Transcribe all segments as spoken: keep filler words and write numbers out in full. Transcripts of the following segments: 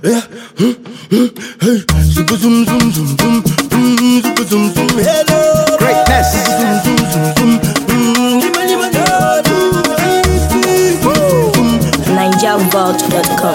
yeah. Hey, super zoom zoom zoom zoom, mm, super zoom zoom. Hello, greatness. Zoom zoom zoom zoom, mm, lima lima Niger Vault dot com.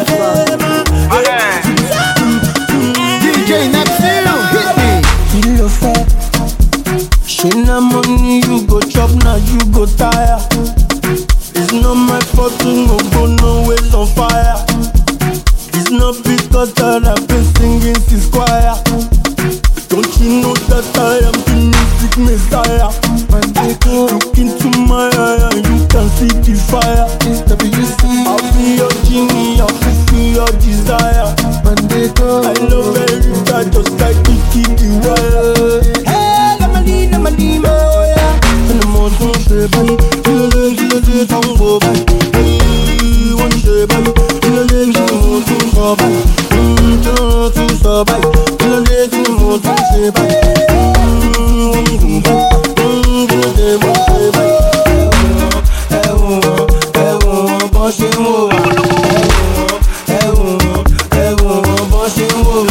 D J Neptune, hit me. Kilo fat. She na money you go chop, now you go tire. It's not my fault to no go no ways on fire. It's not because that I've been singing since choir. Don't you know that I am the music messiah? When they go look into my eye and you can see the fire. I'll be your genie, I'll fulfill your desire. When they go, I love every guy just like the kid the wire. Hey, Lamali, Lamali, oh yeah. And the mountain say bye, kill the kill the tango bye. Hey, one say bye, kill the kill the mountain so bye. Hmm, kill the so bye, kill the kill the mountain say bye. Hmm, one go bye, hmm, kill the one say bye. Hey, oh, hey, oh, boss you move. Hey, oh, hey, oh, boss you move.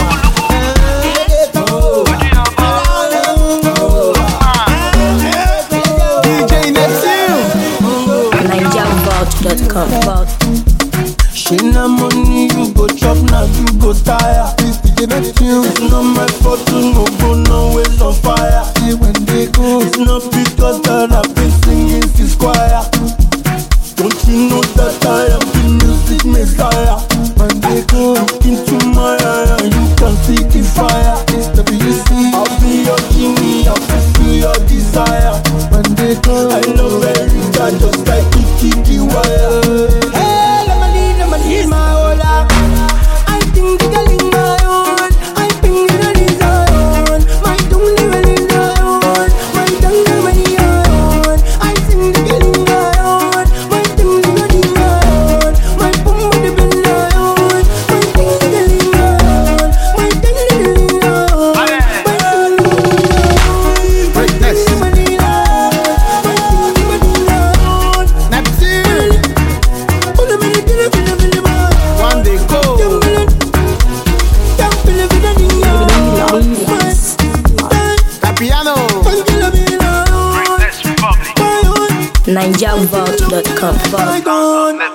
She na money you go chop, now you go tire. It's not my fault to no go no ways on fire. It's not because that I've been singing since choir. Don't you know that I am the music messiah? When they go look into my eye and you can see the fire. I'll be your genie, I'll fulfill your desire. When they go, I love every guy just like the kid the wire. Hey, let me lead, let me lead my whole life. I think the girl in my own, I think the girl is my own. My tongue level in my own, my tongue level in my own. I think the girl in my own, my tongue level in my own. My boom level in my own, my tongue level in my own. My tongue level in my own, my tongue level in my own. Greatness. Neptune. One day go. Capiano. Niger Vault dot com.